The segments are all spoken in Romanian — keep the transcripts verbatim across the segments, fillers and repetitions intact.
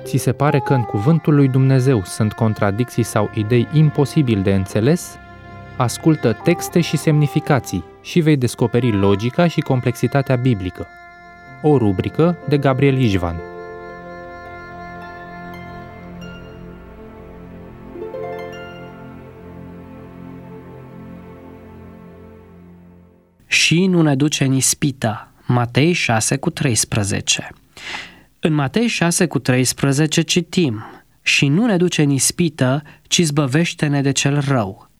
Ți se pare că în cuvântul lui Dumnezeu sunt contradicții sau idei imposibil de înțeles? Ascultă texte și semnificații și vei descoperi logica și complexitatea biblică. O rubrică de Gabriel Ișvan. Și nu ne duce în ispită. Matei șase cu treisprezece. În Matei șase cu treisprezece citim: și nu ne duce în ispită, ci zbăvește-ne de cel rău.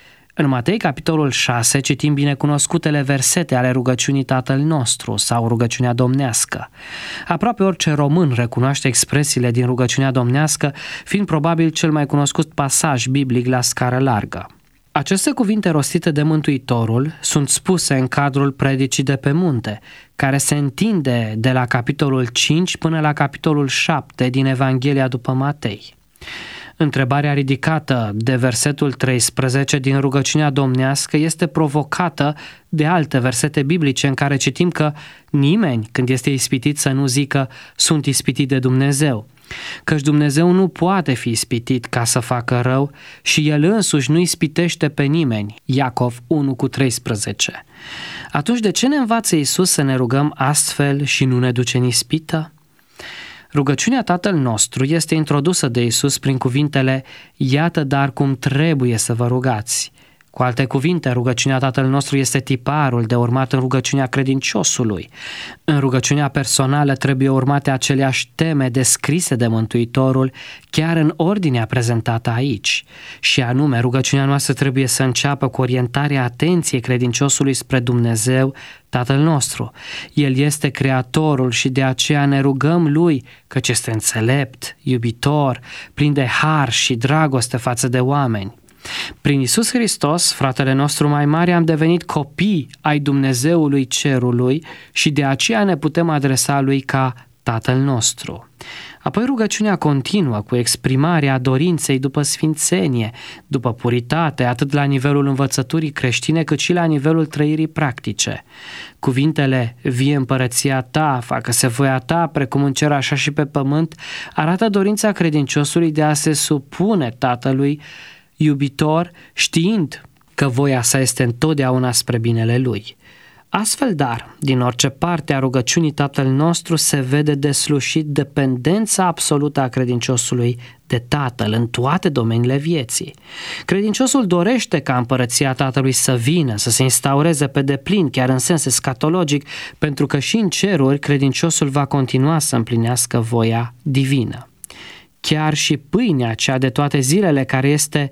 În Matei capitolul șase citim binecunoscutele versete ale rugăciunii Tatăl nostru sau rugăciunea domnească. Aproape orice român recunoaște expresiile din rugăciunea domnească, fiind probabil cel mai cunoscut pasaj biblic la scară largă. Aceste cuvinte rostite de Mântuitorul sunt spuse în cadrul predicii de pe munte, care se întinde de la capitolul cinci până la capitolul șapte din Evanghelia după Matei. Întrebarea ridicată de versetul treisprezece din rugăciunea domnească este provocată de alte versete biblice în care citim că nimeni, când este ispitit, să nu zică sunt ispitit de Dumnezeu, căci Dumnezeu nu poate fi ispitit ca să facă rău și El însuși nu ispitește pe nimeni. Iacov unu cu treisprezece. Atunci de ce ne învață Iisus să ne rugăm astfel și nu ne duce în ispită? Rugăciunea Tatăl nostru este introdusă de Iisus prin cuvintele: iată dar cum trebuie să vă rugați. Cu alte cuvinte, rugăciunea Tatăl nostru este tiparul de urmat în rugăciunea credinciosului. În rugăciunea personală trebuie urmate aceleași teme descrise de Mântuitorul, chiar în ordinea prezentată aici. Și anume, rugăciunea noastră trebuie să înceapă cu orientarea atenției credinciosului spre Dumnezeu, Tatăl nostru. El este Creatorul și de aceea ne rugăm Lui, căci este înțelept, iubitor, plin de har și dragoste față de oameni. Prin Iisus Hristos, fratele nostru mai mare, am devenit copii ai Dumnezeului Cerului și de aceea ne putem adresa Lui ca Tatăl nostru. Apoi rugăciunea continuă cu exprimarea dorinței după sfințenie, după puritate, atât la nivelul învățăturii creștine, cât și la nivelul trăirii practice. Cuvintele vie împărăția ta, facă-se voia ta, precum în cer așa și pe pământ, arată dorința credinciosului de a se supune Tatălui iubitor, știind că voia sa este întotdeauna spre binele lui. Astfel, dar, din orice parte a rugăciunii Tatăl nostru se vede deslușit dependența absolută a credinciosului de Tatăl în toate domeniile vieții. Credinciosul dorește ca împărăția Tatălui să vină, să se instaureze pe deplin, chiar în sens escatologic, pentru că și în ceruri credinciosul va continua să împlinească voia divină. Chiar și pâinea cea de toate zilele, care este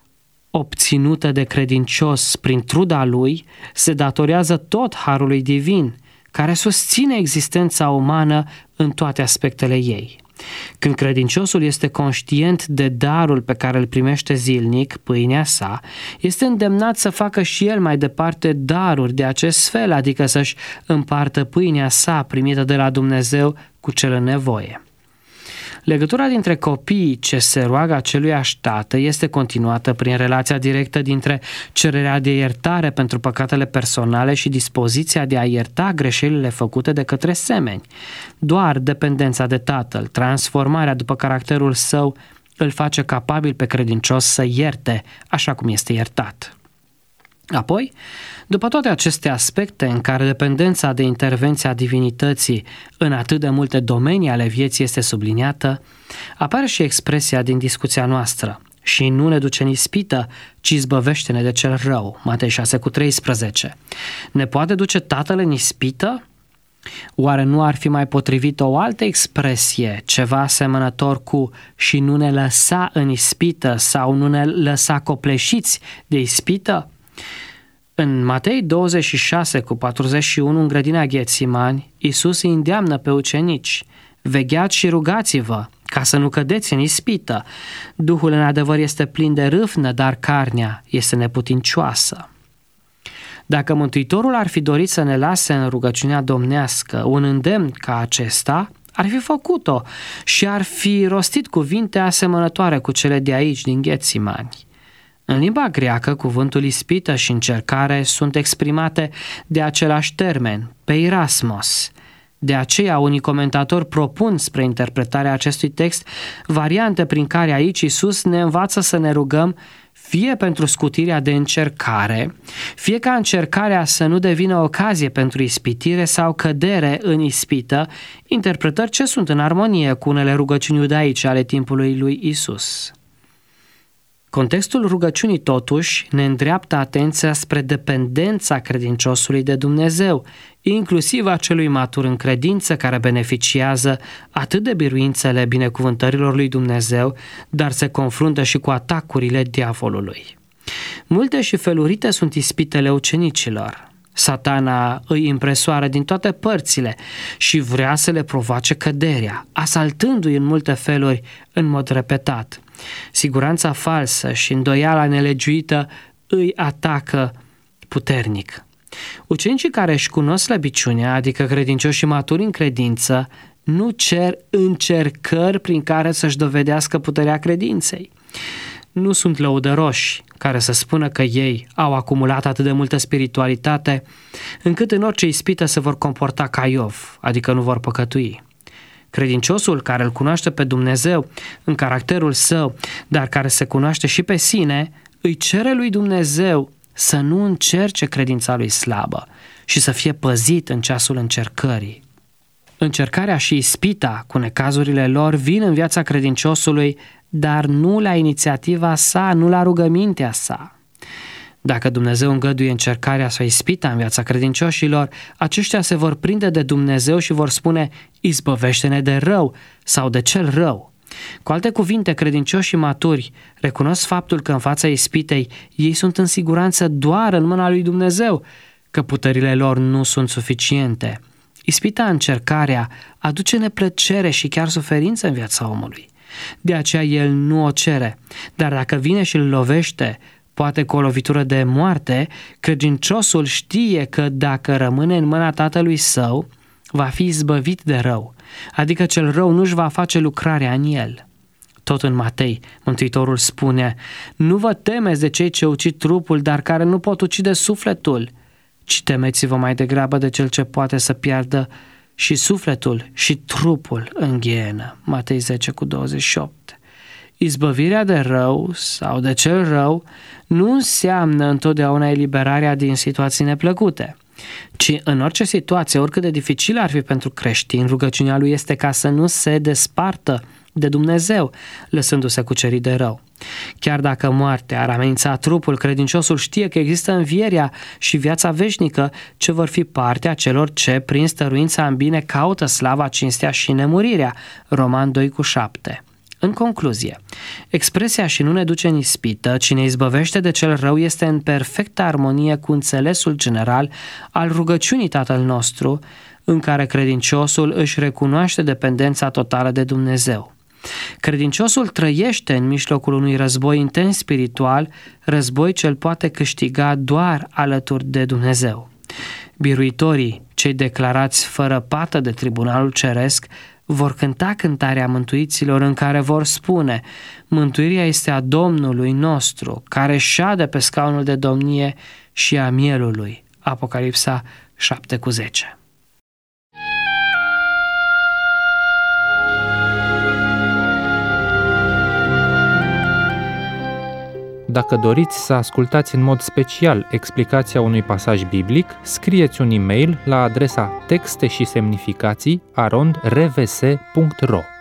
obținută de credincios prin truda lui, se datorează tot harului divin, care susține existența umană în toate aspectele ei. Când credinciosul este conștient de darul pe care îl primește zilnic, pâinea sa, este îndemnat să facă și el mai departe daruri de acest fel, adică să-și împartă pâinea sa primită de la Dumnezeu cu cel în nevoie. Legătura dintre copiii ce se roagă aceluiași tată este continuată prin relația directă dintre cererea de iertare pentru păcatele personale și dispoziția de a ierta greșelile făcute de către semeni. Doar dependența de Tatăl, transformarea după caracterul său, îl face capabil pe credincios să ierte așa cum este iertat. Apoi, după toate aceste aspecte în care dependența de intervenția divinității în atât de multe domenii ale vieții este subliniată, apare și expresia din discuția noastră: și nu ne duce în ispită, ci zbăvește-ne de cel rău. Matei șase cu treisprezece. Ne poate duce Tatăl în ispită? Oare nu ar fi mai potrivit o altă expresie, ceva asemănător cu și nu ne lăsa în ispită sau nu ne lăsa copleșiți de ispită? În Matei douăzeci și șase cu patruzeci și unu, în grădina Ghețimani, Iisus îi îndeamnă pe ucenici: vegheați și rugați-vă ca să nu cădeți în ispită. Duhul în adevăr este plin de râvnă, dar carnea este neputincioasă. Dacă Mântuitorul ar fi dorit să ne lase în rugăciunea domnească un îndemn ca acesta, ar fi făcut-o și ar fi rostit cuvinte asemănătoare cu cele de aici, din Ghețimani. În limba greacă, cuvântul ispită și încercare sunt exprimate de același termen, peirasmos. De aceea, unii comentatori propun spre interpretarea acestui text variante prin care aici Iisus ne învață să ne rugăm fie pentru scutirea de încercare, fie ca încercarea să nu devină ocazie pentru ispitire sau cădere în ispită, interpretări ce sunt în armonie cu unele rugăciuni iudaice ale timpului lui Iisus. Contextul rugăciunii totuși ne îndreaptă atenția spre dependența credinciosului de Dumnezeu, inclusiv a celui matur în credință care beneficiază atât de biruințele binecuvântărilor lui Dumnezeu, dar se confruntă și cu atacurile diavolului. Multe și felurite sunt ispitele ucenicilor. Satana îi impresoară din toate părțile și vrea să le provoace căderea, asaltându-i în multe feluri în mod repetat. Siguranța falsă și îndoiala nelegiuită îi atacă puternic. Ucenicii care își cunosc slăbiciunea, adică credincioșii maturi în credință, nu cer încercări prin care să-și dovedească puterea credinței. Nu sunt lăudăroși care să spună că ei au acumulat atât de multă spiritualitate, încât în orice ispită se vor comporta ca Iov, adică nu vor păcătui. Credinciosul care îl cunoaște pe Dumnezeu în caracterul său, dar care se cunoaște și pe sine, îi cere lui Dumnezeu să nu încerce credința lui slabă și să fie păzit în ceasul încercării. Încercarea și ispita cu necazurile lor vin în viața credinciosului, dar nu la inițiativa sa, nu la rugămintea sa. Dacă Dumnezeu îngăduie încercarea sau ispita în viața credincioșilor, aceștia se vor prinde de Dumnezeu și vor spune: izbăvește-ne de rău sau de cel rău. Cu alte cuvinte, credincioșii maturi recunosc faptul că în fața ispitei ei sunt în siguranță doar în mâna lui Dumnezeu, că puterile lor nu sunt suficiente. Ispita, încercarea, aduce neplăcere și chiar suferință în viața omului. De aceea el nu o cere, dar dacă vine și îl lovește, poate cu o lovitură de moarte, credinciosul știe că dacă rămâne în mâna tatălui său, va fi izbăvit de rău, adică cel rău nu-și va face lucrarea în el. Tot în Matei, Mântuitorul spune: nu vă temeți de cei ce ucid trupul, dar care nu pot ucide sufletul, ci temeți-vă mai degrabă de cel ce poate să piardă și sufletul și trupul în ghienă. Matei zece cu douăzeci și opt. Izbăvirea de rău sau de cel rău nu înseamnă întotdeauna eliberarea din situații neplăcute, ci în orice situație, oricât de dificilă ar fi pentru creștin, rugăciunea lui este ca să nu se despartă de Dumnezeu, lăsându-se cucerit de rău. Chiar dacă moartea ar amenința trupul, credinciosul știe că există învierea și viața veșnică, ce vor fi partea celor ce, prin stăruința în bine, caută slava, cinstea și nemurirea. Roman doi cu șapte. În concluzie, expresia și nu ne duce în ispită, ci ne izbăvește de cel rău este în perfectă armonie cu înțelesul general al rugăciunii Tatăl nostru, în care credinciosul își recunoaște dependența totală de Dumnezeu. Credinciosul trăiește în mijlocul unui război intens spiritual, război ce îl poate câștiga doar alături de Dumnezeu. Biruitorii, cei declarați fără pată de tribunalul ceresc, vor cânta cântarea mântuiților în care vor spune: mântuirea este a Domnului nostru, care șade pe scaunul de domnie și a mielului. Apocalipsa șapte cu zece. Dacă doriți să ascultați în mod special explicația unui pasaj biblic, scrieți un e-mail la adresa texte și semnificații arond r v s punct r o.